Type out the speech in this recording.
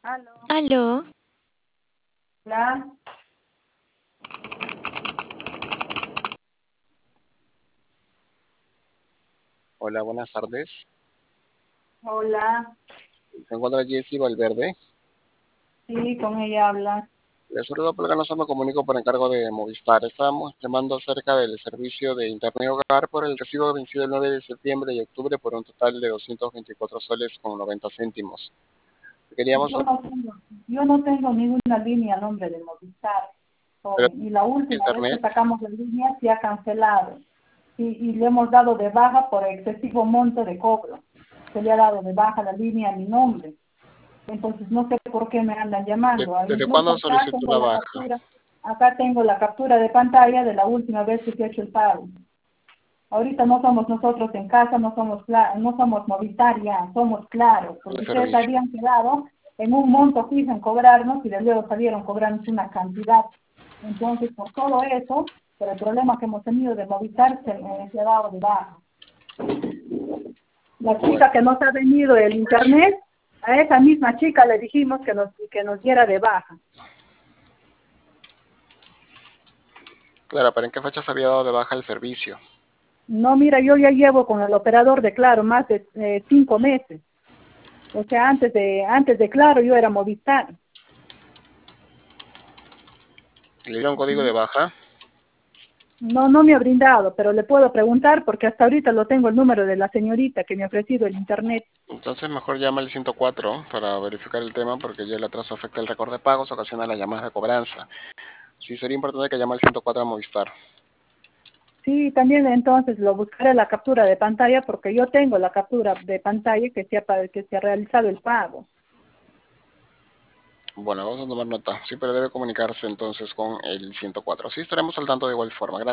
Aló, Aló, hola, Hola, buenas tardes. hola, Se encuentra Jessy Valverde. sí, con ella habla. Le saludo porque no me comunico por encargo de Movistar. Estábamos llamando acerca del servicio de Internet Hogar por el recibo vencido el 9 de septiembre y octubre por un total de 224 soles con 90 céntimos. Queríamos, Yo no tengo, yo no tengo ninguna línea a nombre de Movistar, pero joven, y la última vez que Internet, sacamos la línea se ha cancelado y le hemos dado de baja por excesivo monto de cobro. Se le ha dado de baja la línea a mi nombre. Entonces no sé por qué me andan llamando. ¿desde Incluso cuándo solicitó la baja? acá tengo la captura de pantalla de la última vez que se ha hecho el pago. Ahorita no somos nosotros en casa, no somos Movistar ya, somos Claro, El porque ustedes servicio. habían quedado en un monto fijo en cobrarnos y de luego salieron cobrarnos una cantidad. Entonces, por todo eso, por el problema que hemos tenido de Movistar, se ha dado de baja. La Bueno, chica que nos ha venido el internet, a esa misma chica le dijimos que nos diera de baja. claro, ¿pero en qué fecha se había dado de baja el servicio? No, mira, yo ya llevo con el operador de Claro más de 5 meses. O sea, antes de Claro yo era Movistar. ¿Le dieron código de baja? No, no me ha brindado, pero le puedo preguntar porque hasta ahorita lo tengo el número de la señorita que me ha ofrecido el internet. Entonces mejor llama al 104 para verificar el tema porque ya el atraso afecta el récord de pagos, ocasiona las llamadas de cobranza. Sí, sería importante que llame al 104 a Movistar. Sí, también entonces lo buscaré la captura de pantalla porque yo tengo la captura de pantalla que se ha realizado el pago. Bueno, vamos a tomar nota. Sí, pero debe comunicarse entonces con el 104. Sí, estaremos al tanto de igual forma. Gracias.